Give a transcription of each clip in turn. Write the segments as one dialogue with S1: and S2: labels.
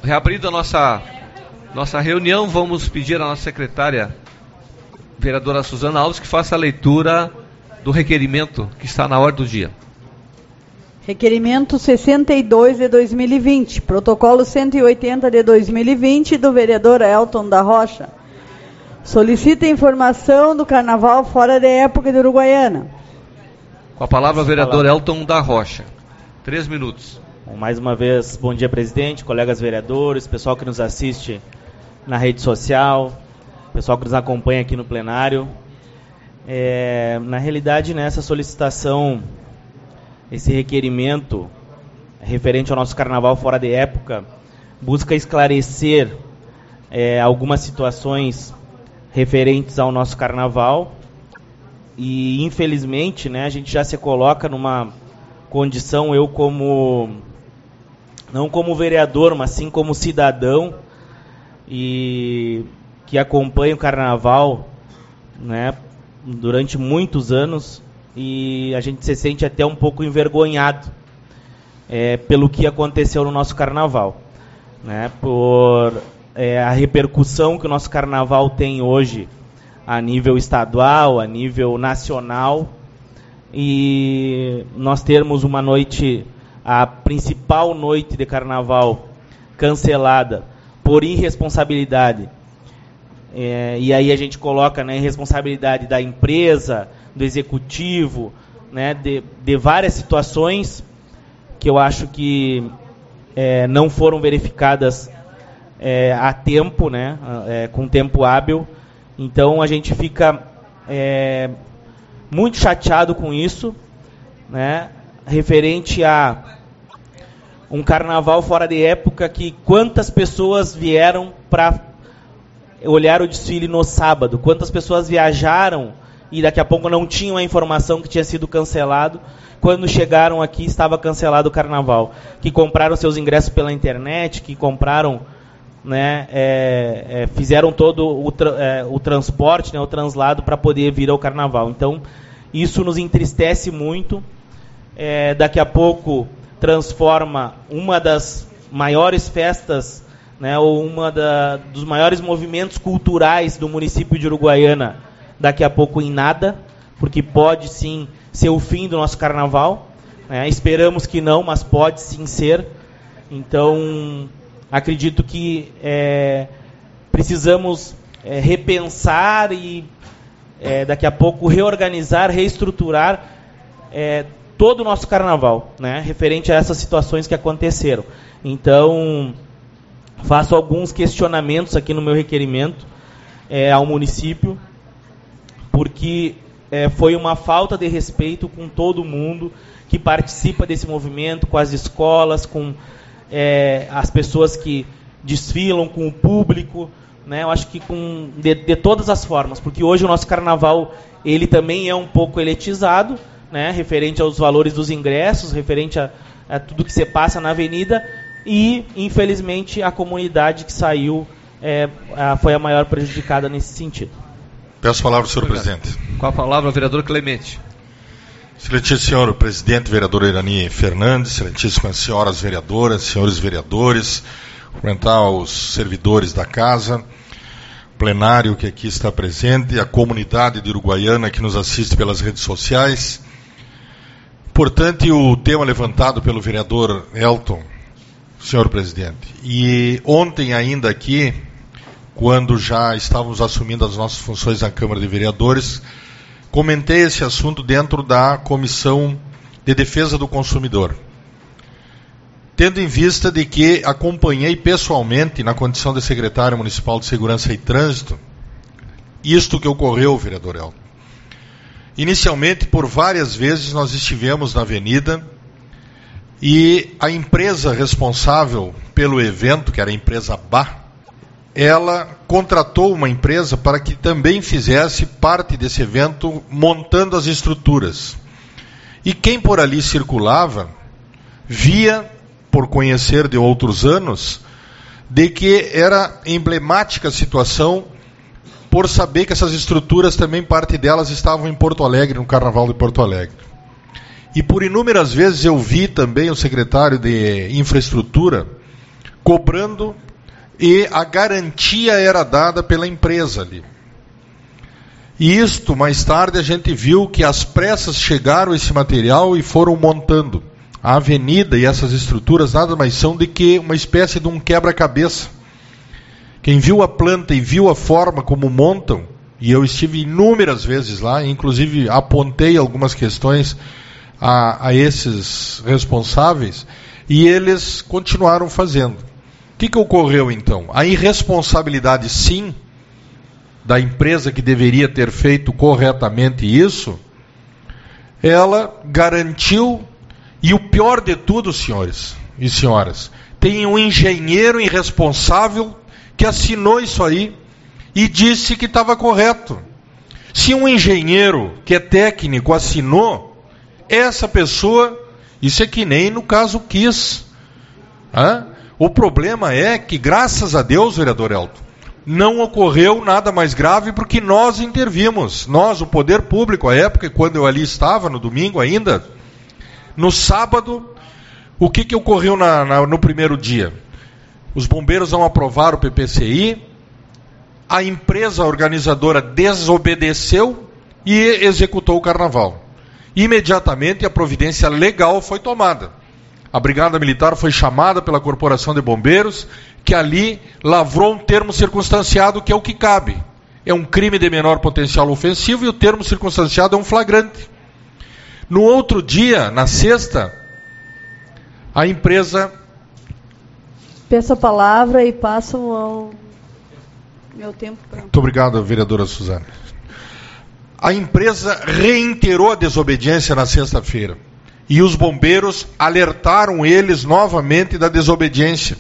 S1: reabrindo a nossa reunião, vamos pedir à nossa secretária, vereadora Suzana Alves, que faça a leitura do requerimento que está na ordem do dia.
S2: Requerimento 62 de 2020, protocolo 180 de 2020 do vereador Elton da Rocha. Solicita informação do carnaval fora de época de Uruguaiana.
S1: Com a palavra, vereador Elton da Rocha. 3 minutos.
S3: Bom, mais uma vez, bom dia, presidente, colegas vereadores, pessoal que nos assiste na rede social, pessoal que nos acompanha aqui no plenário. Na realidade, nessa solicitação, esse requerimento referente ao nosso carnaval fora de época, busca esclarecer algumas situações referentes ao nosso carnaval e, infelizmente, né, a gente já se coloca numa condição, eu não como vereador, mas sim como cidadão e que acompanha o carnaval, né, durante muitos anos, e a gente se sente até um pouco envergonhado pelo que aconteceu no nosso carnaval, né, por a repercussão que o nosso carnaval tem hoje a nível estadual, a nível nacional, e nós termos uma noite, a principal noite de carnaval cancelada por irresponsabilidade, e aí a gente coloca, né, irresponsabilidade da empresa, do executivo, né, de várias situações que eu acho que não foram verificadas a tempo, né, com tempo hábil. Então a gente fica muito chateado com isso, né, referente a um carnaval fora de época, que quantas pessoas vieram para olhar o desfile no sábado, quantas pessoas viajaram e daqui a pouco não tinham a informação que tinha sido cancelado, quando chegaram aqui estava cancelado o carnaval, que compraram seus ingressos pela internet, que compraram, né, fizeram todo o transporte, né, o translado para poder vir ao carnaval. Então, isso nos entristece muito. Daqui a pouco transforma uma das maiores festas, né, ou dos maiores movimentos culturais do município de Uruguaiana, daqui a pouco em nada, porque pode sim ser o fim do nosso carnaval, né? Esperamos que não, mas pode sim ser. Então, acredito que precisamos repensar e daqui a pouco reorganizar, reestruturar todo o nosso carnaval, né, referente a essas situações que aconteceram. Então, faço alguns questionamentos aqui no meu requerimento ao município, porque foi uma falta de respeito com todo mundo que participa desse movimento, com as escolas, com as pessoas que desfilam, com o público, né? Eu acho que de todas as formas, porque hoje o nosso carnaval ele também é um pouco elitizado, né? Referente aos valores dos ingressos, referente a tudo que se passa na avenida, e infelizmente a comunidade que saiu foi a maior prejudicada nesse sentido.
S4: Peço a palavra ao senhor presidente.
S1: Com a palavra, o vereador Clemente.
S4: Excelentíssimo senhor presidente, vereador Irani Fernandes, excelentíssimas senhoras vereadoras, senhores vereadores, cumprimentar os servidores da casa, plenário que aqui está presente, a comunidade de Uruguaiana que nos assiste pelas redes sociais. Importante o tema levantado pelo vereador Elton, senhor presidente. E ontem ainda aqui, quando já estávamos assumindo as nossas funções na Câmara de Vereadores, comentei esse assunto dentro da Comissão de Defesa do Consumidor, tendo em vista de que acompanhei pessoalmente, na condição de secretário municipal de Segurança e Trânsito, isto que ocorreu, vereador Elton. Inicialmente, por várias vezes, nós estivemos na avenida e a empresa responsável pelo evento, que era a empresa BA, ela contratou uma empresa para que também fizesse parte desse evento, montando as estruturas. E quem por ali circulava, via, por conhecer de outros anos, de que era emblemática a situação, por saber que essas estruturas também, parte delas, estavam em Porto Alegre, no Carnaval de Porto Alegre. E por inúmeras vezes eu vi também o secretário de Infraestrutura cobrando, e a garantia era dada pela empresa ali. E isto, mais tarde, a gente viu que às pressas chegaram esse material e foram montando. A avenida e essas estruturas nada mais são do que uma espécie de um quebra-cabeça. Quem viu a planta e viu a forma como montam, e eu estive inúmeras vezes lá, inclusive apontei algumas questões a esses responsáveis, e eles continuaram fazendo. O que ocorreu então? A irresponsabilidade, sim, da empresa que deveria ter feito corretamente isso, ela garantiu, e o pior de tudo, senhores e senhoras, tem um engenheiro irresponsável que assinou isso aí e disse que estava correto. Se um engenheiro que é técnico assinou, essa pessoa, isso é que nem no caso quis. O problema é que, graças a Deus, vereador Elton, não ocorreu nada mais grave porque nós intervimos. Nós, o poder público, à época, quando eu ali estava, no domingo ainda, no sábado, o que ocorreu no primeiro dia? Os bombeiros não aprovaram o PPCI, a empresa organizadora desobedeceu e executou o carnaval. Imediatamente a providência legal foi tomada. A Brigada Militar foi chamada pela Corporação de Bombeiros, que ali lavrou um termo circunstanciado, que é o que cabe. É um crime de menor potencial ofensivo e o termo circunstanciado é um flagrante. No outro dia, na sexta, a empresa...
S2: Peço a palavra e passo ao meu tempo.
S4: Muito obrigado, vereadora Suzana. A empresa reiterou a desobediência na sexta-feira. E os bombeiros alertaram eles novamente da desobediência.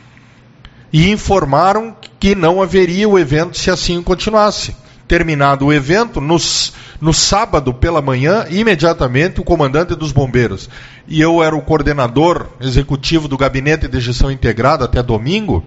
S4: E informaram que não haveria o evento se assim continuasse. Terminado o evento, no sábado pela manhã, imediatamente o comandante dos bombeiros, e eu era o coordenador executivo do Gabinete de Gestão Integrada até domingo,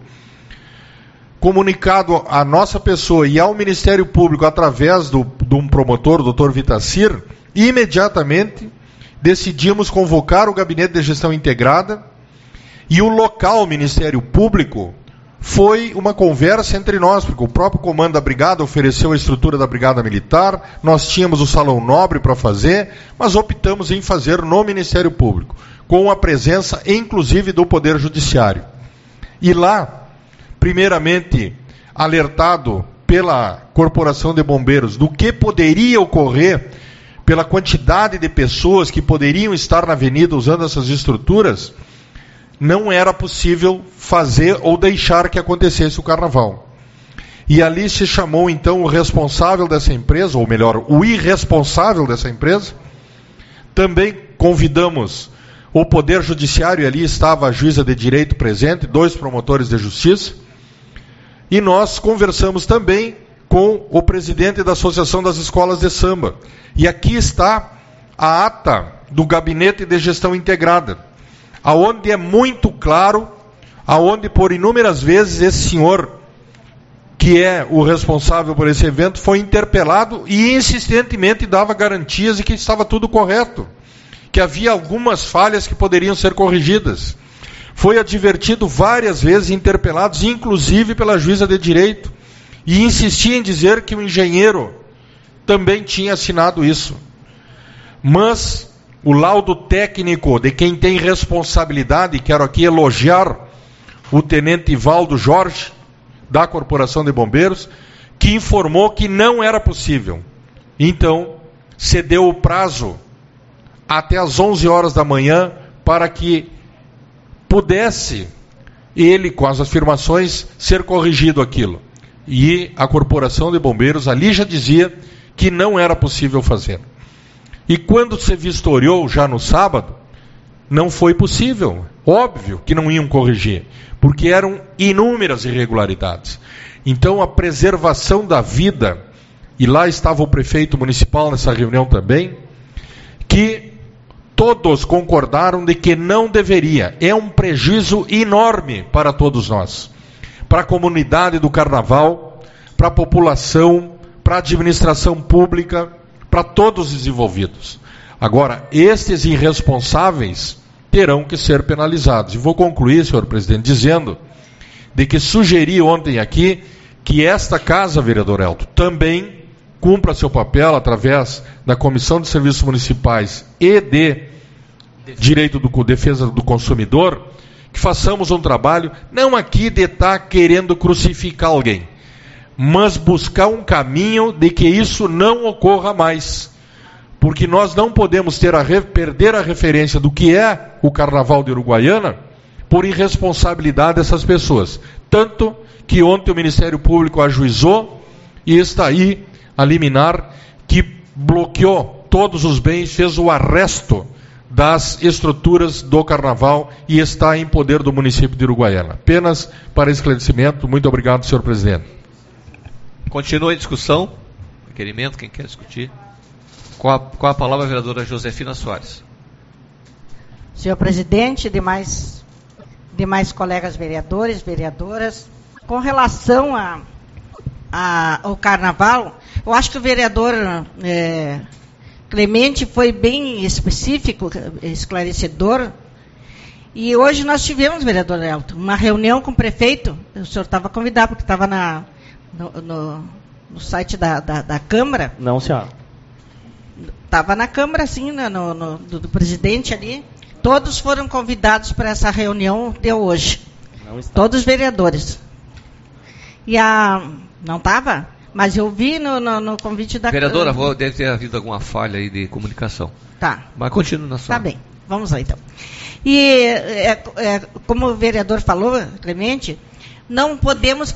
S4: comunicado à nossa pessoa e ao Ministério Público através de um promotor, o Dr. Vitacir, imediatamente decidimos convocar o Gabinete de Gestão Integrada, e o local, o Ministério Público, foi uma conversa entre nós, porque o próprio comando da Brigada ofereceu a estrutura da Brigada Militar, nós tínhamos o Salão Nobre para fazer, mas optamos em fazer no Ministério Público, com a presença, inclusive, do Poder Judiciário. E lá, primeiramente, alertado pela Corporação de Bombeiros do que poderia ocorrer, pela quantidade de pessoas que poderiam estar na avenida usando essas estruturas, não era possível fazer ou deixar que acontecesse o carnaval. E ali se chamou então o responsável dessa empresa, ou melhor, o irresponsável dessa empresa. Também convidamos o Poder Judiciário, e ali estava a juíza de direito presente, 2 promotores de justiça, e nós conversamos também com o presidente da Associação das Escolas de Samba. E aqui está a ata do Gabinete de Gestão Integrada, aonde é muito claro, aonde por inúmeras vezes esse senhor, que é o responsável por esse evento, foi interpelado e insistentemente dava garantias de que estava tudo correto, que havia algumas falhas que poderiam ser corrigidas. Foi advertido várias vezes, interpelados, inclusive pela juíza de direito, e insistia em dizer que o engenheiro também tinha assinado isso. Mas o laudo técnico de quem tem responsabilidade, quero aqui elogiar o tenente Valdo Jorge, da Corporação de Bombeiros, que informou que não era possível. Então, cedeu o prazo até às 11 horas da manhã para que pudesse ele, com as afirmações, ser corrigido aquilo. E a Corporação de Bombeiros ali já dizia que não era possível fazer. E quando se vistoriou já no sábado, não foi possível. Óbvio que não iam corrigir, porque eram inúmeras irregularidades. Então a preservação da vida, e lá estava o prefeito municipal nessa reunião também, que todos concordaram de que não deveria. É um prejuízo enorme para todos nós. Para a comunidade do Carnaval, para a população, para a administração pública, para todos os envolvidos. Agora, estes irresponsáveis terão que ser penalizados. E vou concluir, senhor presidente, dizendo de que sugeri ontem aqui que esta casa, vereador Elton, também cumpra seu papel através da Comissão de Serviços Municipais e de Direito do Defesa do Consumidor, que façamos um trabalho, não aqui de estar querendo crucificar alguém, mas buscar um caminho de que isso não ocorra mais. Porque nós não podemos perder a referência do que é o Carnaval de Uruguaiana por irresponsabilidade dessas pessoas. Tanto que ontem o Ministério Público ajuizou e está aí a liminar que bloqueou todos os bens, fez o arresto das estruturas do Carnaval e está em poder do município de Uruguaiana. Apenas para esclarecimento. Muito obrigado, senhor presidente.
S1: Continua a discussão. Requerimento, quem quer discutir? Com a palavra a vereadora Josefina Soares.
S5: Senhor presidente, demais colegas vereadores, vereadoras, com relação ao Carnaval, eu acho que o vereador Clemente foi bem específico, esclarecedor. E hoje nós tivemos, vereador Elton, uma reunião com o prefeito. O senhor estava convidado, porque estava no site da Câmara.
S3: Não, senhora.
S5: Estava na Câmara, sim, do presidente ali. Todos foram convidados para essa reunião de hoje. Não está. Todos os vereadores. Não estava? Mas eu vi no convite da Câmara.
S1: Vereadora, deve ter havido alguma falha aí de comunicação.
S5: Tá.
S1: Mas continue na sua.
S5: Tá bem, vamos lá então. E, como o vereador falou, Clemente, não podemos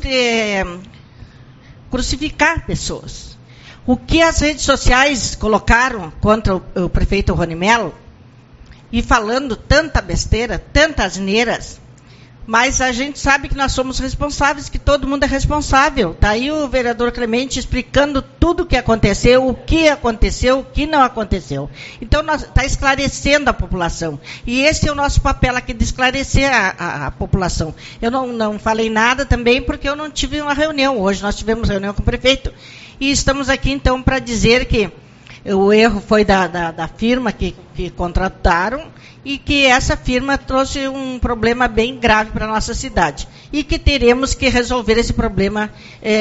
S5: crucificar pessoas. O que as redes sociais colocaram contra o prefeito Rony Mello, e falando tanta besteira, tantas asneiras, mas a gente sabe que nós somos responsáveis, que todo mundo é responsável. Está aí o vereador Clemente explicando tudo o que aconteceu, o que não aconteceu. Então, está esclarecendo a população. E esse é o nosso papel aqui, de esclarecer a população. Eu não falei nada também, porque eu não tive uma reunião. Hoje nós tivemos reunião com o prefeito. E estamos aqui, então, para dizer que o erro foi da firma que contrataram, e que essa firma trouxe um problema bem grave para a nossa cidade. E que teremos que resolver esse problema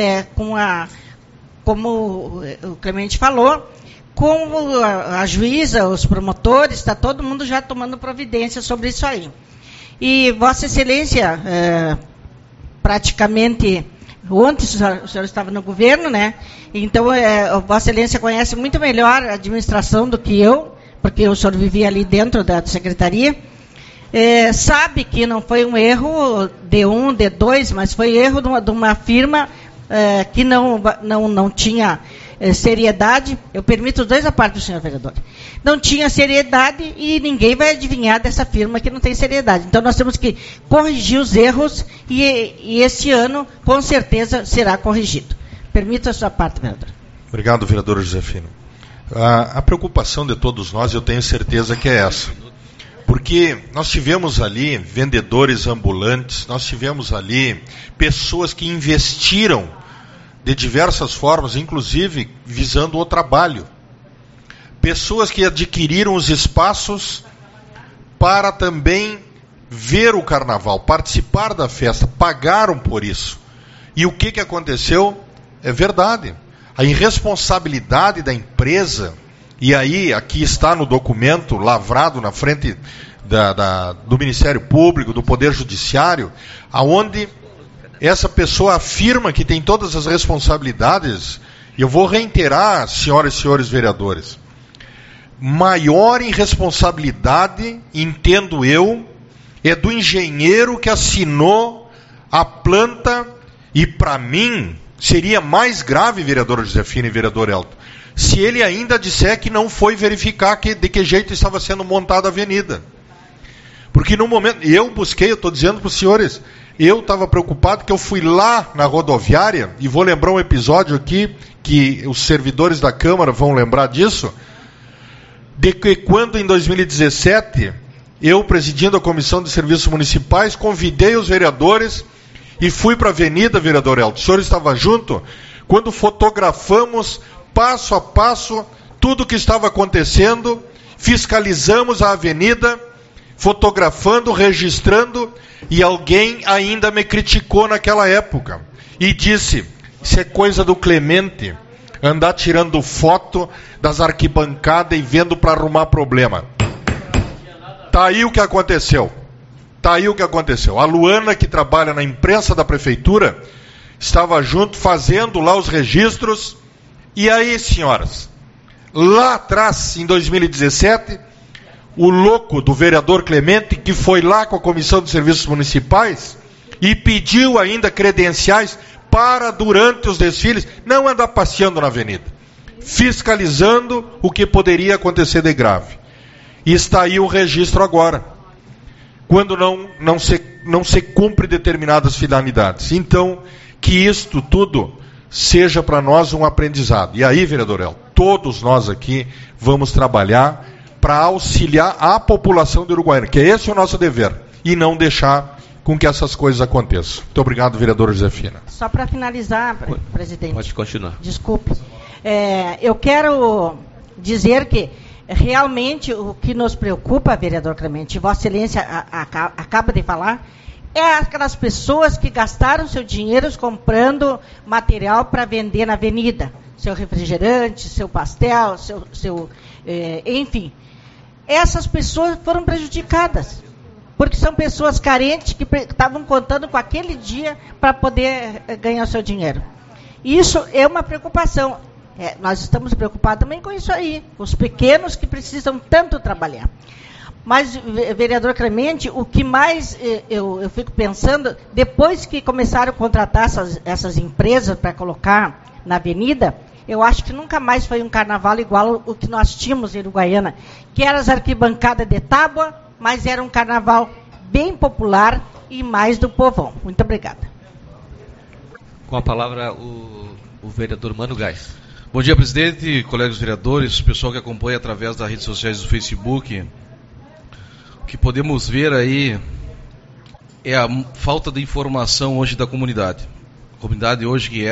S5: como o Clemente falou, com a juíza, os promotores, está todo mundo já tomando providência sobre isso aí. E Vossa Excelência, praticamente, ontem o senhor estava no governo, né? Então, Vossa Excelência conhece muito melhor a administração do que eu, porque o senhor vivia ali dentro da secretaria, sabe que não foi um erro de dois, mas foi erro de uma firma que não tinha seriedade. Eu permito os dois à parte do senhor vereador. Não tinha seriedade e ninguém vai adivinhar dessa firma que não tem seriedade. Então, nós temos que corrigir os erros e esse ano, com certeza, será corrigido. Permita a sua parte, vereador.
S4: Obrigado, vereadora Josefina. A preocupação de todos nós, eu tenho certeza que é essa. Porque nós tivemos ali vendedores ambulantes, nós tivemos ali pessoas que investiram de diversas formas, inclusive visando o trabalho. Pessoas que adquiriram os espaços para também ver o carnaval, participar da festa, pagaram por isso. E o que aconteceu? É verdade. A irresponsabilidade da empresa, e aí aqui está no documento lavrado na frente do Ministério Público, do Poder Judiciário, aonde essa pessoa afirma que tem todas as responsabilidades, e eu vou reiterar, senhoras e senhores vereadores, maior irresponsabilidade, entendo eu, é do engenheiro que assinou a planta, e para mim seria mais grave, vereadora Josefina e vereador Elton, se ele ainda disser que não foi verificar de que jeito estava sendo montada a avenida. Porque no momento, eu estou dizendo para os senhores, eu estava preocupado que eu fui lá na rodoviária, e vou lembrar um episódio aqui, que os servidores da Câmara vão lembrar disso, de que quando em 2017, eu presidindo a Comissão de Serviços Municipais, convidei os vereadores e fui para a avenida, vereador Elton, o senhor estava junto, quando fotografamos passo a passo tudo o que estava acontecendo, fiscalizamos a avenida, fotografando, registrando, e alguém ainda me criticou naquela época e disse: isso é coisa do Clemente, andar tirando foto das arquibancadas e vendo para arrumar problema. Tá aí o que aconteceu. Tá aí o que aconteceu. A Luana, que trabalha na imprensa da prefeitura, estava junto fazendo lá os registros. E aí, senhoras, lá atrás, em 2017, o louco do vereador Clemente, que foi lá com a Comissão de Serviços Municipais e pediu ainda credenciais para, durante os desfiles, não andar passeando na avenida, fiscalizando o que poderia acontecer de grave. E está aí o registro agora, quando não se cumpre determinadas finalidades. Então, que isto tudo seja para nós um aprendizado. E aí, vereador El, todos nós aqui vamos trabalhar para auxiliar a população de Uruguaiana, que esse é o nosso dever, e não deixar com que essas coisas aconteçam. Muito obrigado, vereadora Josefina.
S5: Só para finalizar, presidente.
S1: Pode continuar.
S5: Desculpe. Eu quero dizer que realmente o que nos preocupa, vereador Clemente, Vossa Excelência acaba de falar, é aquelas pessoas que gastaram seu dinheiro comprando material para vender na avenida. Seu refrigerante, seu pastel, enfim. Essas pessoas foram prejudicadas, porque são pessoas carentes que estavam contando com aquele dia para poder ganhar o seu dinheiro. Isso é uma preocupação. Nós estamos preocupados também com isso aí, os pequenos que precisam tanto trabalhar. Mas, vereador Clemente, o que mais eu fico pensando, depois que começaram a contratar essas empresas para colocar na avenida, eu acho que nunca mais foi um carnaval igual o que nós tínhamos em Uruguaiana, que eram as arquibancadas de tábua, mas era um carnaval bem popular e mais do povão. Muito obrigada.
S1: Com a palavra, o vereador Mano Gás.
S6: Bom dia, presidente, colegas vereadores, pessoal que acompanha através das redes sociais do Facebook. O que podemos ver aí é a falta de informação hoje da comunidade. A comunidade hoje que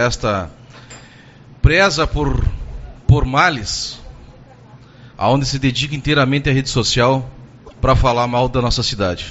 S6: preza por males, aonde se dedica inteiramente à rede social para falar mal da nossa cidade.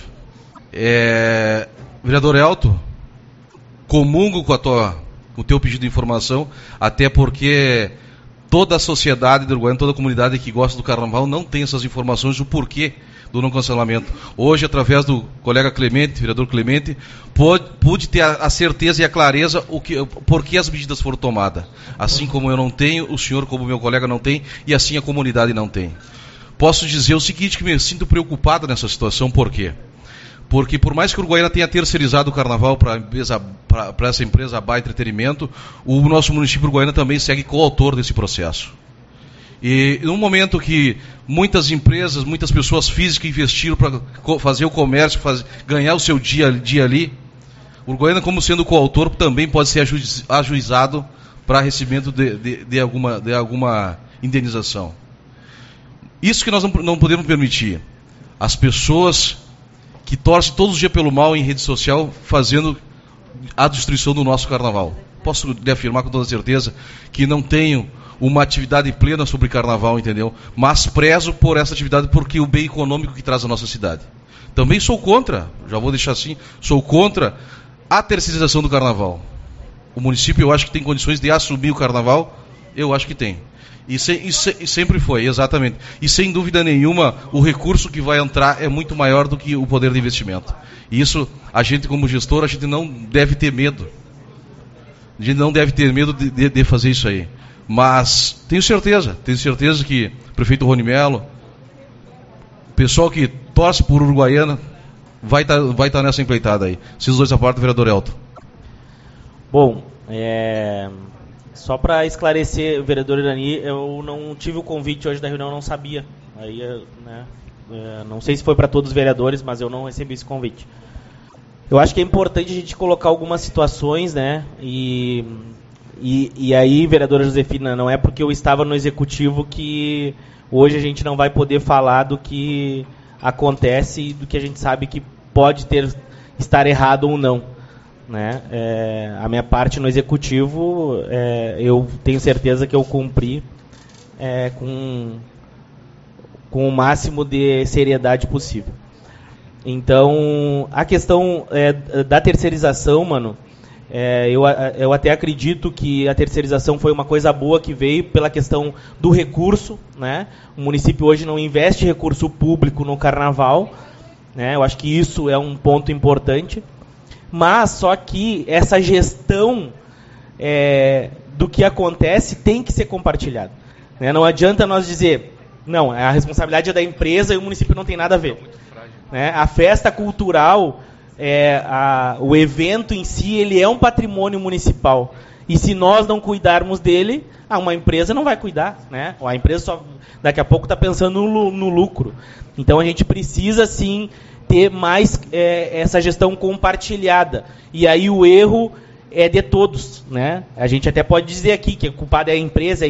S6: Vereador Elton, comungo com o teu pedido de informação, até porque toda a sociedade do Uruguaiana, toda a comunidade que gosta do carnaval não tem essas informações do porquê do não cancelamento. Hoje, através do colega Clemente, vereador Clemente, pude ter a certeza e a clareza por que as medidas foram tomadas. Assim como eu não tenho, o senhor, como meu colega, não tem, e assim a comunidade não tem. Posso dizer o seguinte, que me sinto preocupado nessa situação, por quê? Porque por mais que o Uruguaiana tenha terceirizado o carnaval para essa empresa Aba Entretenimento, o nosso município Uruguaiana também segue coautor desse processo. E no momento que muitas empresas, muitas pessoas físicas investiram para fazer o comércio, ganhar o seu dia ali, o Uruguaiana, como sendo coautor, também pode ser ajuizado para recebimento de alguma indenização. Isso que nós não podemos permitir. As pessoas que torcem todos os dias pelo mal em rede social, fazendo a destruição do nosso carnaval. Posso lhe afirmar com toda certeza que não tenho uma atividade plena sobre carnaval, entendeu? Mas prezo por essa atividade porque o bem econômico que traz a nossa cidade. Também sou contra, já vou deixar assim, sou contra a terceirização do carnaval. O município, eu acho que tem condições de assumir o carnaval, eu acho que tem. E sempre foi, exatamente. E sem dúvida nenhuma, o recurso que vai entrar é muito maior do que o poder de investimento. E isso, a gente como gestor, a gente não deve ter medo. A gente não deve ter medo de fazer isso aí. Mas tenho certeza que o prefeito Rony Mello, o pessoal que torce por Uruguaiana, vai estar nessa empreitada aí. Esses dois a parte do vereador Elton.
S3: Bom, só para esclarecer, vereador Irani, eu não tive o convite hoje da reunião, não sabia. Aí, não sei se foi para todos os vereadores, mas eu não recebi esse convite. Eu acho que é importante a gente colocar algumas situações, né? E aí, vereadora Josefina, não é porque eu estava no executivo que hoje a gente não vai poder falar do que acontece e do que a gente sabe que pode estar errado ou não. Né? A minha parte no executivo, eu tenho certeza que eu cumpri com o máximo de seriedade possível. Então, a questão da terceirização, mano, eu até acredito que a terceirização foi uma coisa boa que veio pela questão do recurso, né? O município hoje não investe recurso público no carnaval, né? Eu acho que isso é um ponto importante, mas só que essa gestão do que acontece tem que ser compartilhada, né? Não adianta nós dizer, não, a responsabilidade é da empresa e o município não tem nada a ver. Né? A festa cultural, o evento em si, ele é um patrimônio municipal. E se nós não cuidarmos dele, uma empresa não vai cuidar. Né? A empresa só daqui a pouco está pensando no lucro. Então a gente precisa sim ter mais essa gestão compartilhada. E aí o erro é de todos. Né? A gente até pode dizer aqui que a culpada é a empresa,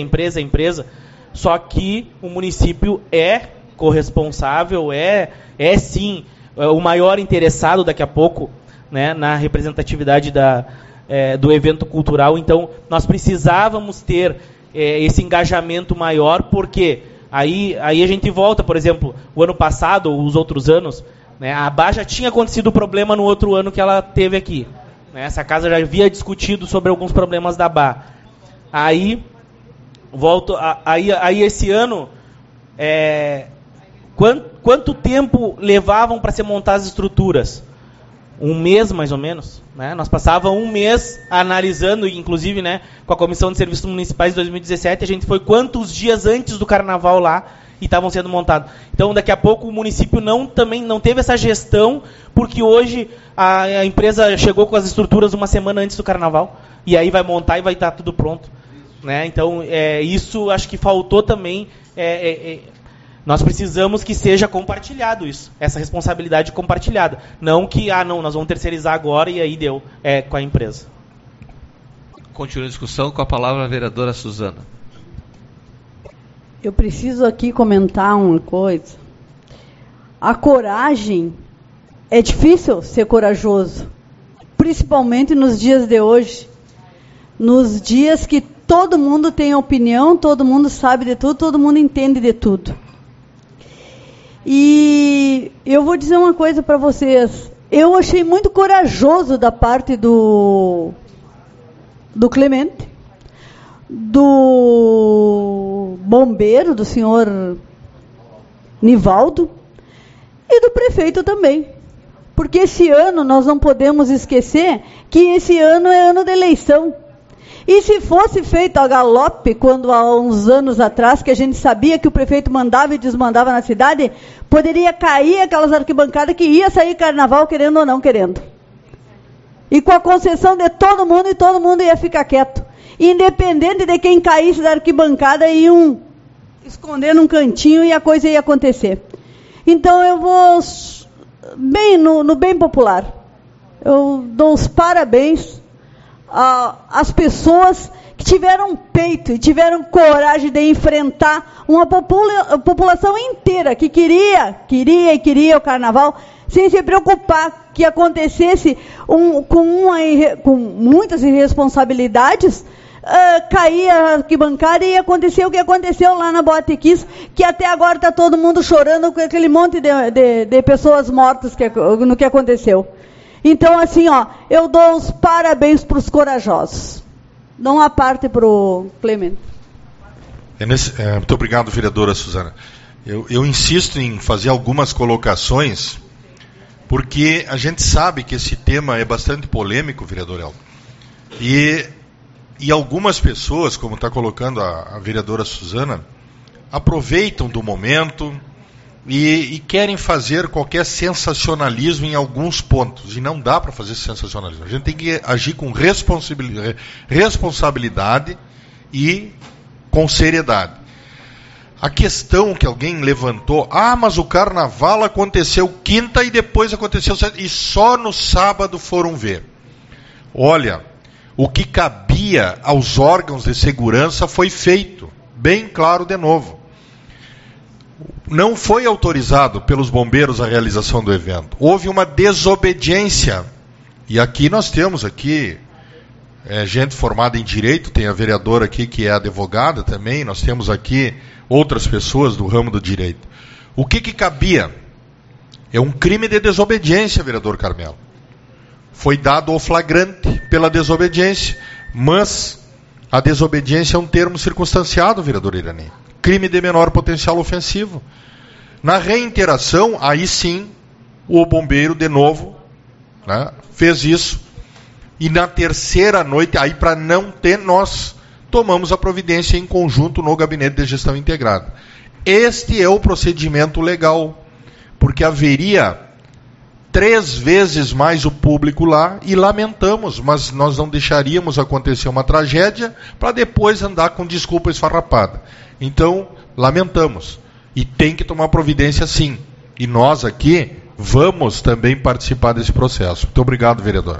S3: só que o município é corresponsável, sim o maior interessado daqui a pouco, né, na representatividade do evento cultural. Então, nós precisávamos ter esse engajamento maior, porque aí a gente volta, por exemplo, o ano passado, ou os outros anos, né, a ABA já tinha acontecido o problema no outro ano que ela teve aqui. Né, essa casa já havia discutido sobre alguns problemas da ABA. Aí esse ano, quanto tempo levavam para se montar as estruturas? Um mês, mais ou menos. Né? Nós passávamos um mês analisando, inclusive, né, com a Comissão de Serviços Municipais de 2017, a gente foi quantos dias antes do carnaval lá e estavam sendo montados. Então, daqui a pouco, o município também não teve essa gestão, porque hoje a empresa chegou com as estruturas uma semana antes do carnaval, e aí vai montar e vai estar tudo pronto. Né? Então, isso acho que faltou também. Nós precisamos que seja compartilhado isso, essa responsabilidade compartilhada. Não que, nós vamos terceirizar agora e aí deu com a empresa.
S1: Continua a discussão com a palavra a vereadora Suzana.
S2: Eu preciso aqui comentar uma coisa. A coragem, é difícil ser corajoso, principalmente nos dias de hoje, nos dias que todo mundo tem opinião, todo mundo sabe de tudo, todo mundo entende de tudo. E eu vou dizer uma coisa para vocês. Eu achei muito corajoso da parte do Clemente, do bombeiro, do senhor Nivaldo, e do prefeito também. Porque esse ano, nós não podemos esquecer que esse ano é ano de eleição. E se fosse feito a galope, quando há uns anos atrás, que a gente sabia que o prefeito mandava e desmandava na cidade, poderia cair aquelas arquibancadas que ia sair carnaval, querendo ou não querendo. E com a concessão de todo mundo, e todo mundo ia ficar quieto. Independente de quem caísse da arquibancada, iam esconder num cantinho e a coisa ia acontecer. Então eu vou bem no bem popular. Eu dou os parabéns as pessoas que tiveram peito e tiveram coragem de enfrentar uma população inteira que queria o carnaval, sem se preocupar que acontecesse com muitas irresponsabilidades, cair a arquibancada e acontecer o que aconteceu lá na Boate Kiss, que até agora está todo mundo chorando com aquele monte de pessoas mortas no que aconteceu. Então, assim, eu dou os parabéns para os corajosos. Dou uma parte para o Clemente.
S4: Muito obrigado, vereadora Suzana. Eu insisto em fazer algumas colocações, porque a gente sabe que esse tema é bastante polêmico, vereador Elton. E algumas pessoas, como está colocando a vereadora Suzana, aproveitam do momento e querem fazer qualquer sensacionalismo em alguns pontos. E não dá para fazer sensacionalismo. A gente tem que agir com responsabilidade e com seriedade. A questão que alguém levantou, mas o carnaval aconteceu quinta e depois aconteceu sexta, e só no sábado foram ver. Olha, o que cabia aos órgãos de segurança foi feito, bem claro de novo. Não foi autorizado pelos bombeiros a realização do evento. Houve uma desobediência. E aqui nós temos gente formada em direito, tem a vereadora aqui que é advogada também, nós temos aqui outras pessoas do ramo do direito. O que cabia? É um crime de desobediência, vereador Carmelo. Foi dado o flagrante pela desobediência, mas a desobediência é um termo circunstanciado, vereador Irani. Crime de menor potencial ofensivo. Na reiteração, aí sim, o bombeiro, de novo, né, fez isso. E na terceira noite, aí para não ter, nós tomamos a providência em conjunto no Gabinete de Gestão Integrada. Este é o procedimento legal, porque haveria 3 vezes mais o público lá, e lamentamos, mas nós não deixaríamos acontecer uma tragédia para depois andar com desculpa esfarrapada. Então, lamentamos. E tem que tomar providência sim. E nós aqui vamos também participar desse processo. Muito obrigado, vereador.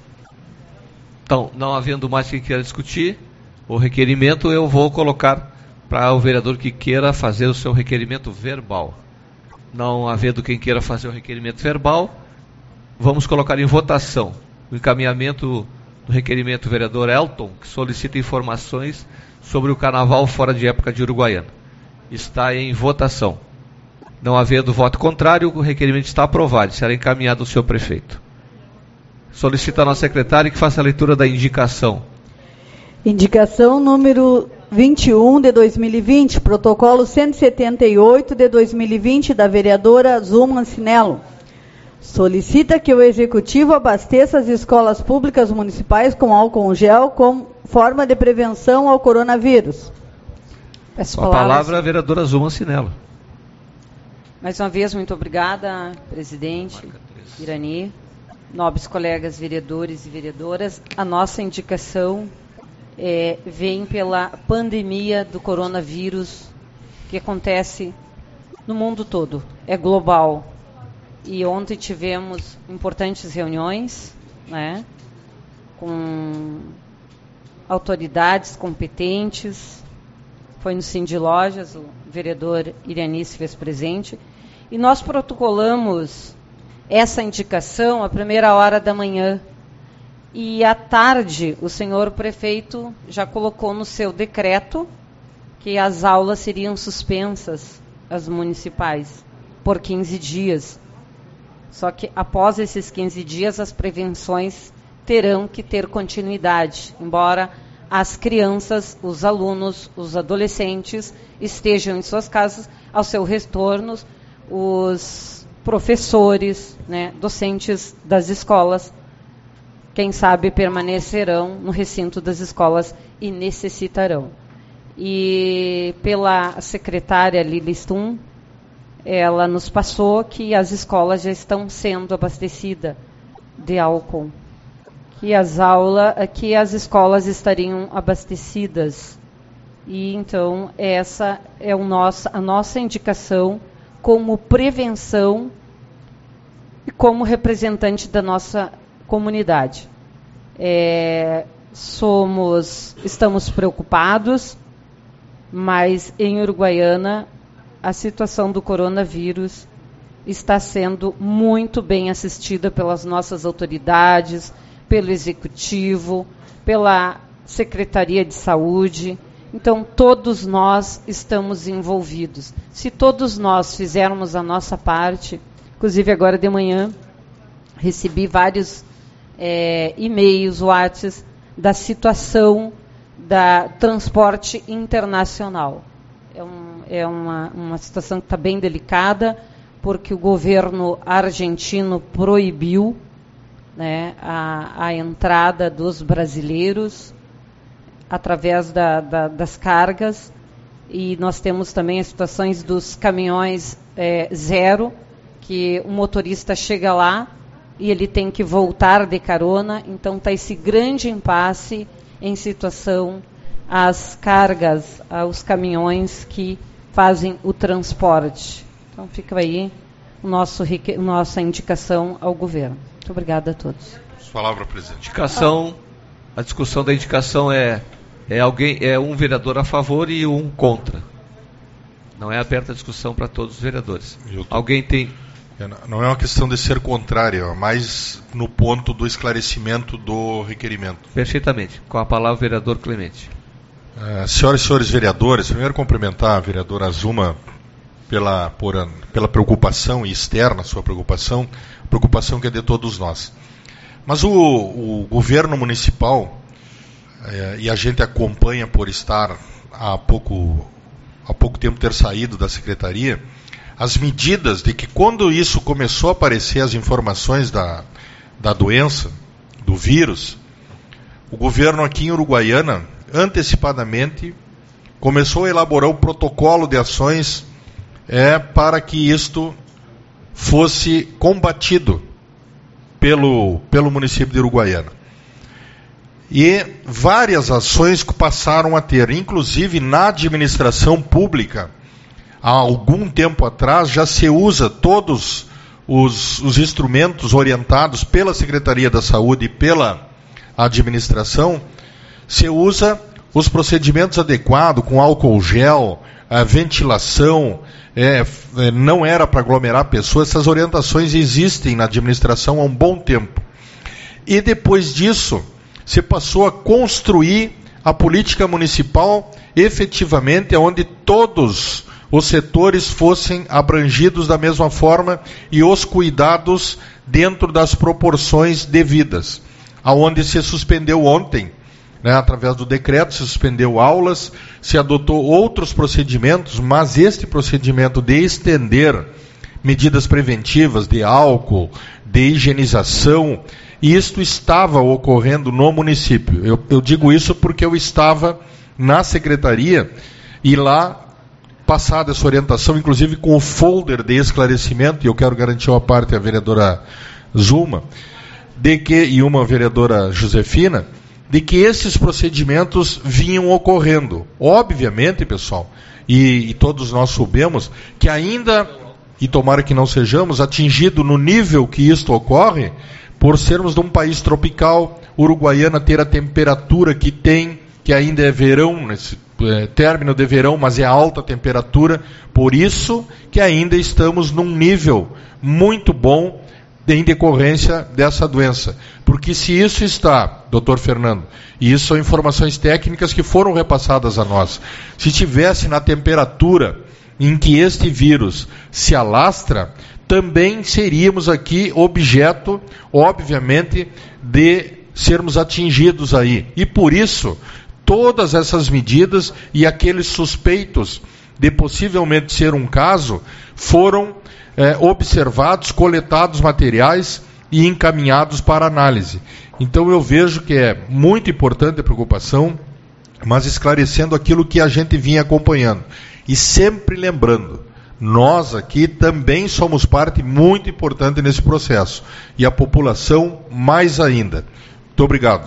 S1: Então, não havendo mais quem queira discutir o requerimento, eu vou colocar para o vereador que queira fazer o seu requerimento verbal. Não havendo quem queira fazer o requerimento verbal, vamos colocar em votação o encaminhamento do requerimento do vereador Elton, que solicita informações sobre o carnaval fora de época de Uruguaiana. Está em votação. Não havendo voto contrário, o requerimento está aprovado. Será encaminhado ao senhor prefeito. Solicito a nossa secretária que faça a leitura da indicação.
S2: Indicação número 21 de 2020, protocolo 178 de 2020 da vereadora Zuma Ancinello. Solicita que o Executivo abasteça as escolas públicas municipais com álcool gel como forma de prevenção ao coronavírus.
S1: Com a palavra, a vereadora Zuma Ancinello.
S7: Mais uma vez, muito obrigada, presidente Irani, nobres colegas vereadores e vereadoras. A nossa indicação vem pela pandemia do coronavírus que acontece no mundo todo, é global. E ontem tivemos importantes reuniões, né, com autoridades competentes. Foi no Cindy Lojas, o vereador Irani se fez presente, e nós protocolamos essa indicação à 1h da manhã. E à tarde, o senhor prefeito já colocou no seu decreto que as aulas seriam suspensas, as municipais, por 15 dias. Só que após esses 15 dias, as prevenções terão que ter continuidade, embora as crianças, os alunos, os adolescentes estejam em suas casas, ao seu retorno, os professores, né, docentes das escolas, quem sabe permanecerão no recinto das escolas e necessitarão. E pela secretária Lili Stum, ela nos passou que as escolas já estão sendo abastecidas de álcool, que as escolas estariam abastecidas. E então essa é a nossa indicação como prevenção e como representante da nossa comunidade. Estamos preocupados, mas em Uruguaiana a situação do coronavírus está sendo muito bem assistida pelas nossas autoridades, pelo Executivo, pela Secretaria de Saúde. Então, todos nós estamos envolvidos. Se todos nós fizermos a nossa parte, inclusive agora de manhã, recebi vários e-mails, WhatsApp, da situação da transporte internacional. É uma situação que está bem delicada, porque o governo argentino proibiu, né, a entrada dos brasileiros através das cargas, e nós temos também as situações dos caminhões zero, que o motorista chega lá e ele tem que voltar de carona. Então está esse grande impasse em situação às cargas, aos caminhões que fazem o transporte. Então fica aí nossa indicação ao governo. Muito obrigada a todos.
S4: Palavra, presidente.
S1: A discussão da indicação é um vereador a favor e um contra. Não é aberta a discussão para todos os vereadores. Alguém tem...
S4: Não é uma questão de ser contrário, é mais no ponto do esclarecimento do requerimento.
S1: Perfeitamente. Com a palavra, o vereador Clemente.
S4: Senhoras e senhores vereadores, primeiro cumprimentar a vereadora Zuma pela preocupação, e externa a sua preocupação que é de todos nós. Mas o governo municipal, e a gente acompanha por estar há pouco tempo ter saído da secretaria, as medidas de que quando isso começou a aparecer, as informações da doença, do vírus, o governo aqui em Uruguaiana, antecipadamente, começou a elaborar o protocolo de ações para que isto fosse combatido pelo município de Uruguaiana. E várias ações que passaram a ter, inclusive na administração pública, há algum tempo atrás já se usa todos os instrumentos orientados pela Secretaria da Saúde e pela administração, se usa os procedimentos adequados, com álcool gel, a ventilação, não era para aglomerar pessoas. Essas orientações existem na administração há um bom tempo. E depois disso, se passou a construir a política municipal efetivamente, onde todos os setores fossem abrangidos da mesma forma e os cuidados dentro das proporções devidas. Aonde se suspendeu ontem, através do decreto, se suspendeu aulas, se adotou outros procedimentos, mas este procedimento de estender medidas preventivas de álcool, de higienização, isto estava ocorrendo no município. Eu digo isso porque eu estava na secretaria e lá, passada essa orientação, inclusive com o folder de esclarecimento, e eu quero garantir uma parte à vereadora Zulma, e uma vereadora Josefina, de que esses procedimentos vinham ocorrendo. Obviamente, pessoal, e todos nós soubemos, que ainda, e tomara que não sejamos, atingido no nível que isto ocorre, por sermos de um país tropical, Uruguaiana ter a temperatura que tem, que ainda é verão, nesse término de verão, mas é alta temperatura, por isso que ainda estamos num nível muito bom em decorrência dessa doença. Porque se isso está, doutor Fernando, e isso são informações técnicas que foram repassadas a nós, se estivesse na temperatura em que este vírus se alastra, também seríamos aqui objeto, obviamente, de sermos atingidos aí. E por isso, todas essas medidas e aqueles suspeitos de possivelmente ser um caso foram observados, coletados materiais e encaminhados para análise. Então eu vejo que é muito importante a preocupação, mas esclarecendo aquilo que a gente vinha acompanhando. E sempre lembrando, nós aqui também somos parte muito importante nesse processo. E a população mais ainda. Muito obrigado.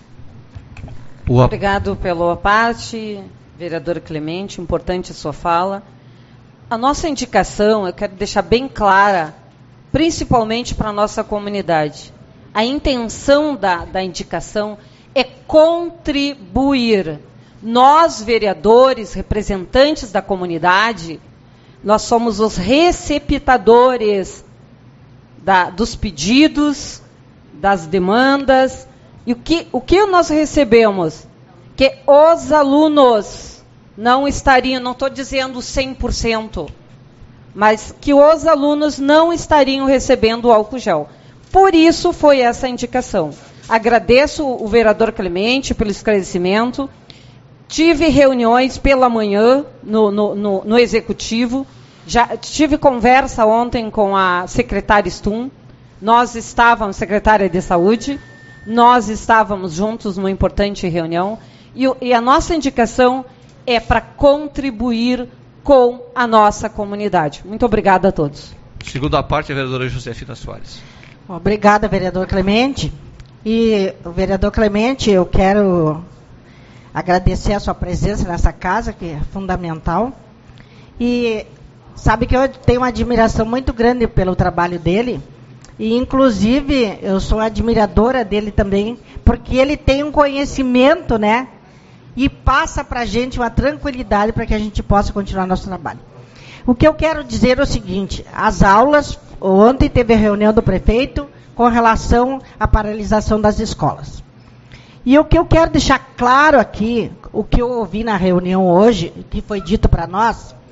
S7: Obrigado pela parte, vereador Clemente, importante a sua fala. A nossa indicação, eu quero deixar bem clara, principalmente para a nossa comunidade. A intenção da indicação é contribuir. Nós, vereadores, representantes da comunidade, nós somos os receptadores dos pedidos, das demandas. E o que nós recebemos? Que os alunos não estariam, não estou dizendo 100%, mas que os alunos não estariam recebendo o álcool gel. Por isso foi essa indicação. Agradeço o vereador Clemente pelo esclarecimento. Tive reuniões pela manhã no Executivo. Já tive conversa ontem com a secretária Stum. Nós estávamos, secretária de Saúde, nós estávamos juntos numa importante reunião. E a nossa indicação é para contribuir com a nossa comunidade. Muito obrigada a todos.
S1: Segunda parte, a vereadora Josefina Soares.
S5: Obrigada, vereador Clemente. E, vereador Clemente, eu quero agradecer a sua presença nessa casa, que é fundamental. E sabe que eu tenho uma admiração muito grande pelo trabalho dele. E, inclusive, eu sou admiradora dele também, porque ele tem um conhecimento, né? E passa para a gente uma tranquilidade para que a gente possa continuar nosso trabalho. O que eu quero dizer é o seguinte, as aulas, ontem teve a reunião do prefeito com relação à paralisação das escolas. E o que eu quero deixar claro aqui, o que eu ouvi na reunião hoje, que foi dito para nós,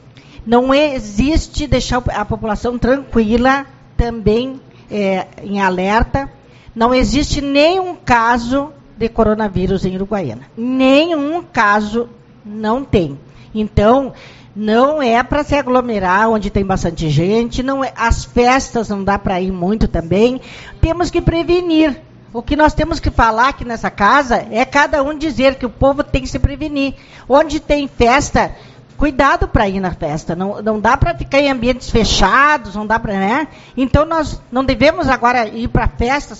S5: Não existe deixar a população tranquila, também em alerta. Não existe nenhum caso de coronavírus em Uruguaiana. Nenhum caso não tem. Então, não é para se aglomerar onde tem bastante gente, as festas não dá para ir muito também. Temos que prevenir. O que nós temos que falar aqui nessa casa é cada um dizer que o povo tem que se prevenir. Onde tem festa, cuidado para ir na festa. Não dá para ficar em ambientes fechados, não dá para, né? Então nós não devemos agora ir para festas,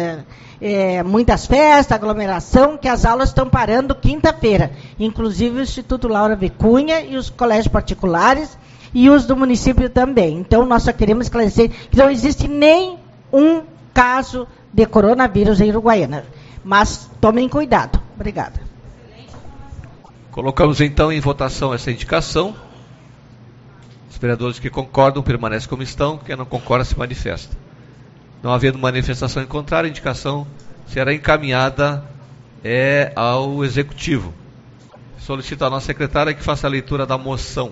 S5: muitas festas, aglomeração, que as aulas estão parando quinta-feira. Inclusive o Instituto Laura Vicunha e os colégios particulares e os do município também. Então nós só queremos esclarecer que não existe nem um caso de coronavírus em Uruguaiana. Mas tomem cuidado. Obrigada.
S1: Colocamos então em votação essa indicação. Os vereadores que concordam permanecem como estão, quem não concorda se manifesta. Não havendo manifestação em contrário, a indicação será encaminhada ao Executivo. Solicito à nossa secretária que faça a leitura da moção.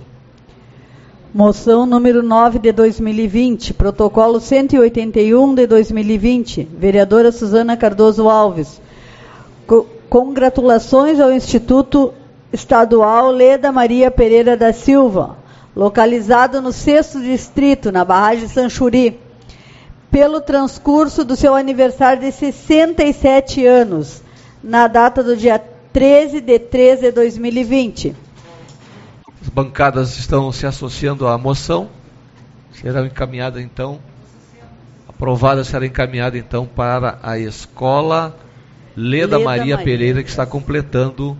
S2: Moção número 9 de 2020, protocolo 181 de 2020, vereadora Suzana Cardoso Alves. Congratulações ao Instituto Estadual Leda Maria Pereira da Silva, localizado no 6º Distrito, na barragem Sanchuri, pelo transcurso do seu aniversário de 67 anos, na data do dia 13 de 3 de 2020.
S1: As bancadas estão se associando à moção. Será encaminhada então, aprovada, será encaminhada então para a Escola Leda Maria Pereira, que está completando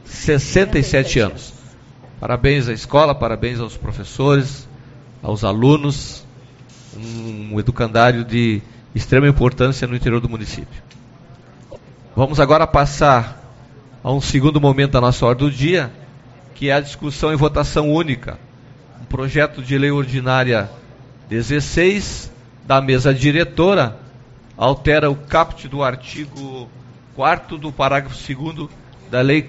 S1: 67 anos. Parabéns à escola, parabéns aos professores, aos alunos, um educandário de extrema importância no interior do município. Vamos agora passar a um segundo momento da nossa ordem do dia, que é a discussão e votação única. Um projeto de lei ordinária 16 da mesa diretora altera o caput do artigo 4º do parágrafo 2º da Lei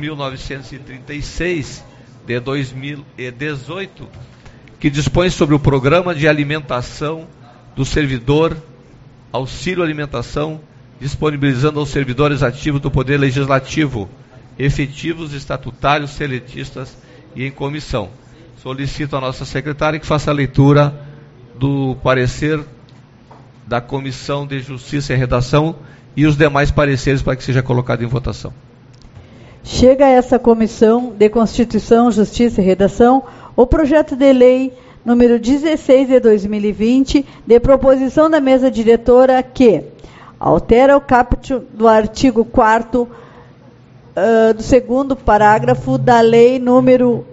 S1: 4.936 de 2018, que dispõe sobre o programa de alimentação do servidor, auxílio alimentação, disponibilizando aos servidores ativos do Poder Legislativo, efetivos, estatutários, seletistas e em comissão. Solicito à nossa secretária que faça a leitura do parecer da Comissão de Justiça e Redação e os demais pareceres para que seja colocado em votação.
S2: Chega a essa Comissão de Constituição, Justiça e Redação o projeto de lei número 16 de 2020, de proposição da mesa diretora que altera o caput do artigo 4º do 2º parágrafo da Lei número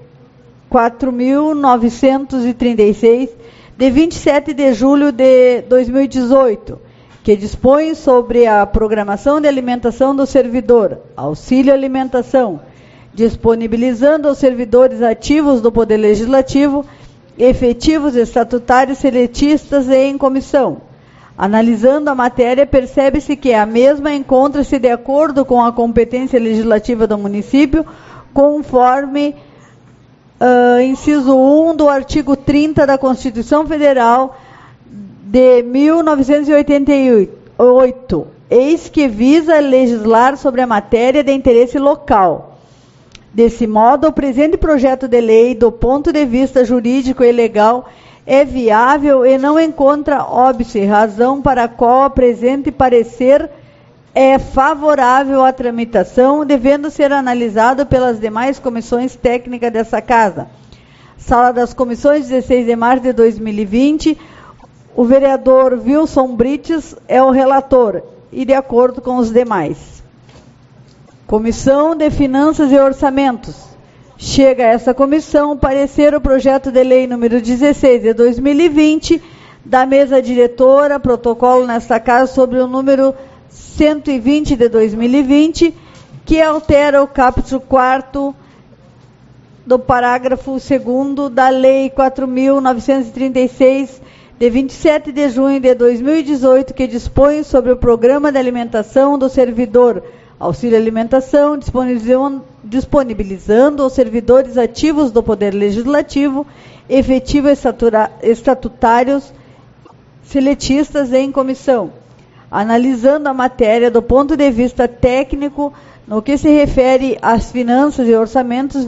S2: 4.936, de 27 de julho de 2018, que dispõe sobre a programação de alimentação do servidor, auxílio alimentação, disponibilizando aos servidores ativos do Poder Legislativo, efetivos, estatutários, seletistas e em comissão. Analisando a matéria, percebe-se que a mesma encontra-se de acordo com a competência legislativa do município, conforme inciso 1 do artigo 30 da Constituição Federal de 1988, eis que visa legislar sobre a matéria de interesse local. Desse modo, o presente projeto de lei, do ponto de vista jurídico e legal, é viável e não encontra óbice, razão para a qual o presente parecer é favorável à tramitação, devendo ser analisado pelas demais comissões técnicas dessa Casa. Sala das Comissões, 16 de março de 2020, o vereador Wilson Brites é o relator, e de acordo com os demais. Comissão de Finanças e Orçamentos. Chega a essa comissão parecer o projeto de lei número 16 de 2020, da mesa diretora, protocolo nesta Casa sobre o número 120 de 2020, que altera o caput 4º do parágrafo 2º da Lei 4.936, de 27 de junho de 2018, que dispõe sobre o programa de alimentação do servidor, auxílio alimentação, disponibilizando aos servidores ativos do Poder Legislativo, efetivos estatutários, seletistas em comissão, analisando a matéria do ponto de vista técnico, no que se refere às finanças e orçamentos,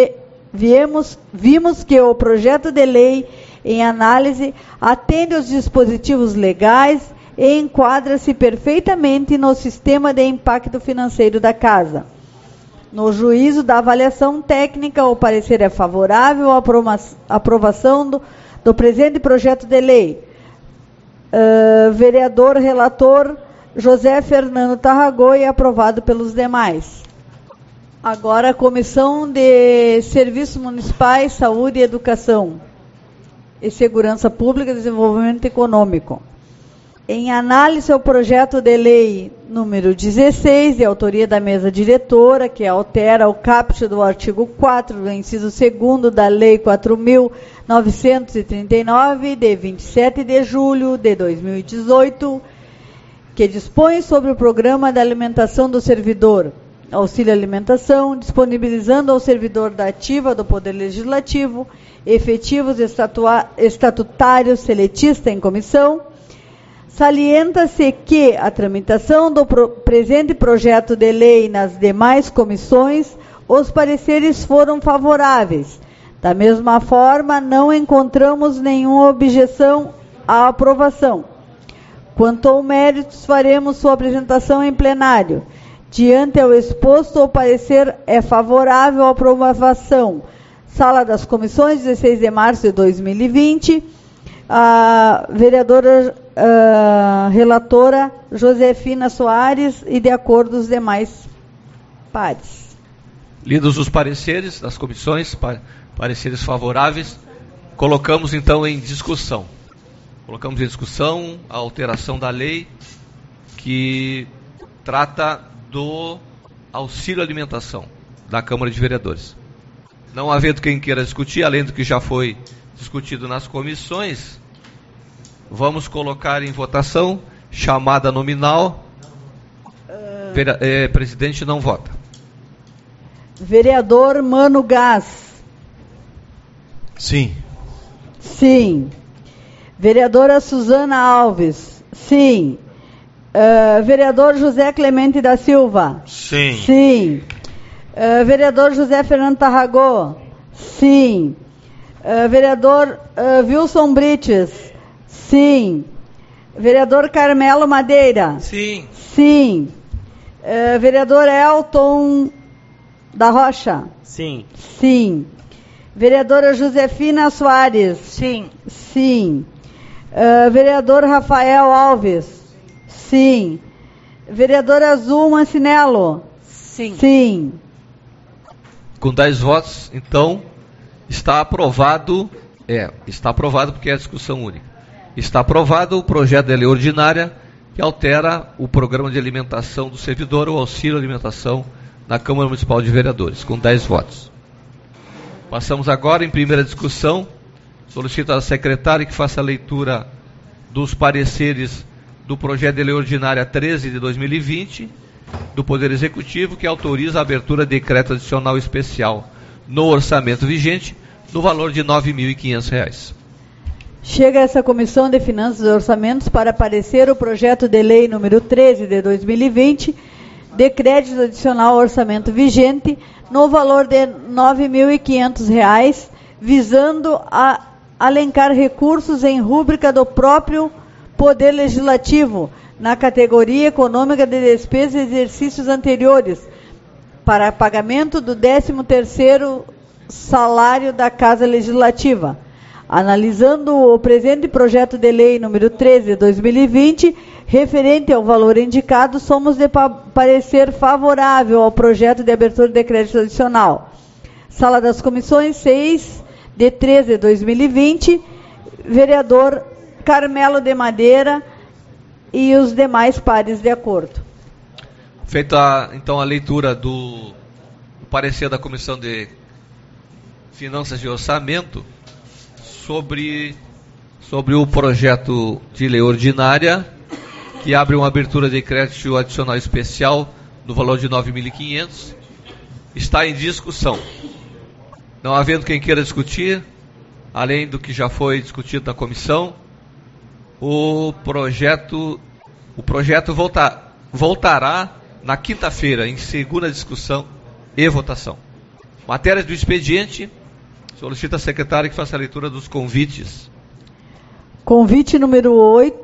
S2: vimos que o projeto de lei em análise atende aos dispositivos legais e enquadra-se perfeitamente no sistema de impacto financeiro da Casa. No juízo da avaliação técnica, o parecer é favorável à aprovação do presente projeto de lei. Vereador relator José Fernando Tarragó e aprovado pelos demais. Agora a Comissão de Serviços Municipais, Saúde e Educação e Segurança Pública e Desenvolvimento Econômico. Em análise ao projeto de lei número 16, de autoria da mesa diretora, que altera o caput do artigo 4 do inciso 2º da Lei 4.939, de 27 de julho de 2018, que dispõe sobre o programa de alimentação do servidor, auxílio alimentação, disponibilizando ao servidor da ativa do Poder Legislativo, efetivos estatutários seletista em comissão. Salienta-se que a tramitação do presente projeto de lei nas demais comissões, os pareceres foram favoráveis. Da mesma forma, não encontramos nenhuma objeção à aprovação. Quanto ao méritos, faremos sua apresentação em plenário. Diante ao exposto, o parecer é favorável à aprovação. Sala das Comissões, 16 de março de 2020. A vereadora relatora Josefina Soares e de acordo os demais pares.
S1: Lidos os pareceres das comissões, pareceres favoráveis, colocamos então em discussão. Colocamos em discussão a alteração da lei que trata do auxílio alimentação da Câmara de Vereadores. Não havendo quem queira discutir, além do que já foi discutido nas comissões, vamos colocar em votação, chamada nominal. Presidente não vota.
S2: Vereador Mano Gás.
S6: Sim.
S2: Sim. Vereadora Suzana Alves. Sim. Vereador José Clemente da Silva.
S4: Sim.
S2: Sim. Vereador José Fernando Tarragó. Sim. Vereador Wilson Brites. Sim. Vereador Carmelo Madeira.
S6: Sim.
S2: Sim. Vereador Elton da Rocha.
S3: Sim.
S2: Sim. Vereadora Josefina Soares.
S5: Sim.
S2: Sim. Vereador Rafael Alves. Sim. Vereadora Azul Mancinello.
S5: Sim.
S2: Sim.
S1: Com 10 votos, então, está aprovado, está aprovado porque é a discussão única. Está aprovado o projeto de lei ordinária que altera o programa de alimentação do servidor, o auxílio alimentação na Câmara Municipal de Vereadores, com 10 votos. Passamos agora em primeira discussão. Solicito à secretária que faça a leitura dos pareceres do projeto de lei ordinária 13 de 2020, do Poder Executivo, que autoriza a abertura de decreto adicional especial no orçamento vigente, no valor de R$ 9.500.
S2: Chega essa Comissão de Finanças e Orçamentos para parecer o projeto de lei número 13 de 2020, de crédito adicional ao orçamento vigente, no valor de R$ 9.500, visando a alencar recursos em rúbrica do próprio Poder Legislativo, na categoria econômica de despesas de exercícios anteriores, para pagamento do 13º salário da Casa Legislativa. Analisando o presente projeto de lei número 13 de 2020, referente ao valor indicado, somos de parecer favorável ao projeto de abertura de crédito adicional. Sala das Comissões, 6 de 13 de 2020, vereador Carmelo de Madeira e os demais pares de acordo.
S1: Feita então a leitura do parecer da Comissão de Finanças e Orçamento sobre o projeto de lei ordinária que abre uma abertura de crédito adicional especial no valor de 9.500, está em discussão. Não havendo quem queira discutir, além do que já foi discutido na comissão, o projeto voltará na quinta-feira, em segunda discussão e votação. Matérias do expediente, solicita a secretária que faça a leitura dos convites.
S2: Convite número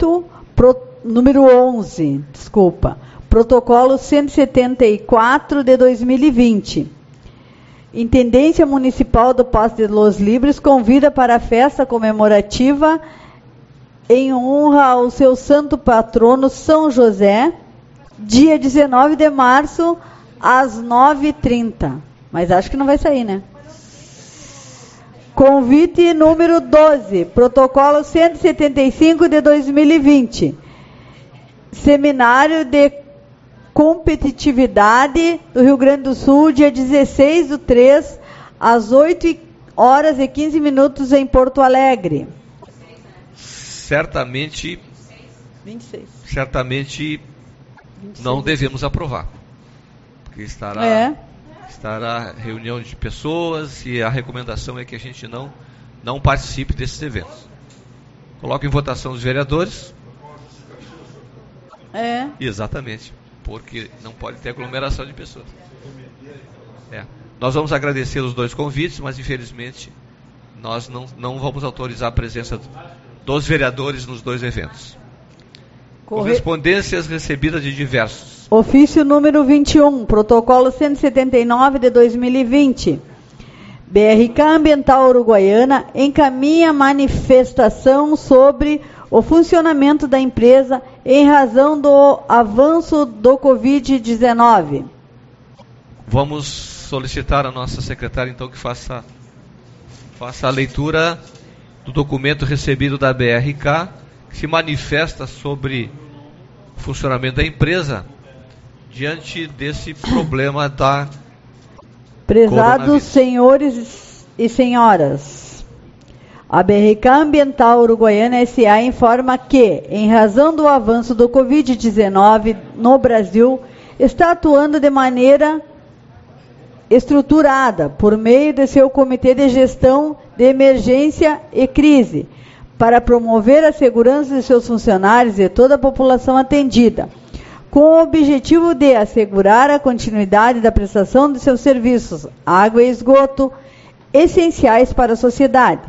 S2: 11, protocolo 174 de 2020. Intendência Municipal do Paço de Los Libres convida para a festa comemorativa em honra ao seu santo patrono São José, dia 19 de março, às 9h30. Mas acho que não vai sair, né? Convite número 12, protocolo 175 de 2020. Seminário de competitividade do Rio Grande do Sul, dia 16/3, às 8h15 em Porto Alegre.
S1: Certamente
S2: 26.
S1: Certamente 26. Não devemos aprovar. Porque estará reunião de pessoas e a recomendação é que a gente não participe desses eventos. Coloco em votação os vereadores. Exatamente, porque não pode ter aglomeração de pessoas. Nós vamos agradecer os 2 convites, mas infelizmente nós não vamos autorizar a presença dos vereadores nos 2 eventos. Correspondências recebidas de diversos.
S2: Ofício número 21, protocolo 179 de 2020. BRK Ambiental Uruguaiana encaminha manifestação sobre o funcionamento da empresa em razão do avanço do Covid-19.
S1: Vamos solicitar a nossa secretária, então, que faça a leitura do documento recebido da BRK, que se manifesta sobre o funcionamento da empresa diante desse problema da
S2: Prezados senhores e senhoras, a BRK Ambiental Uruguaiana S.A. informa que, em razão do avanço do Covid-19 no Brasil, está atuando de maneira estruturada por meio de seu Comitê de Gestão de Emergência e Crise, para promover a segurança de seus funcionários e toda a população atendida, com o objetivo de assegurar a continuidade da prestação de seus serviços, água e esgoto, essenciais para a sociedade.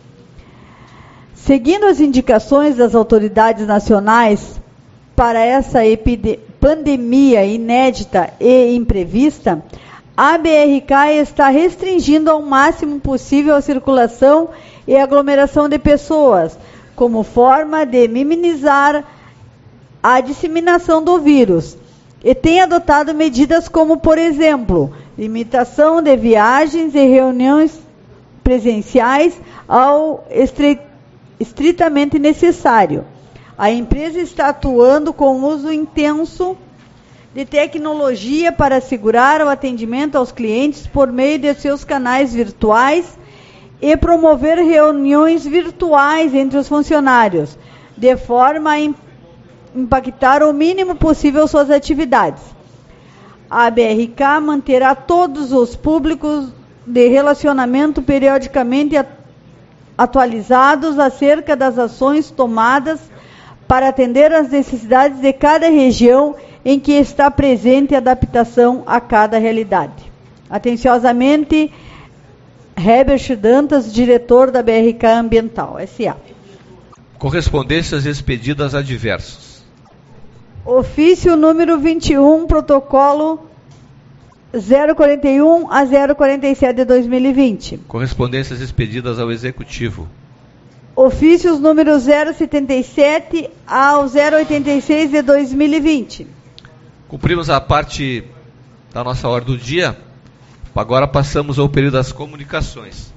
S2: Seguindo as indicações das autoridades nacionais para essa pandemia inédita e imprevista, a BRK está restringindo ao máximo possível a circulação e aglomeração de pessoas, como forma de minimizar a disseminação do vírus, e tem adotado medidas como, por exemplo, limitação de viagens e reuniões presenciais ao estritamente necessário. A empresa está atuando com uso intenso de tecnologia para assegurar o atendimento aos clientes por meio de seus canais virtuais e promover reuniões virtuais entre os funcionários, de forma a impactar o mínimo possível suas atividades. A BRK manterá todos os públicos de relacionamento periodicamente atualizados acerca das ações tomadas para atender às necessidades de cada região em que está presente a adaptação a cada realidade. Atenciosamente, Herbert Dantas, diretor da BRK Ambiental S.A.
S1: Correspondências expedidas a diversos.
S2: Ofício número 21, protocolo 041 a 047 de 2020.
S1: Correspondências expedidas ao Executivo.
S2: Ofícios número 077 ao 086 de 2020.
S1: Cumprimos a parte da nossa ordem do dia. Agora passamos ao período das comunicações.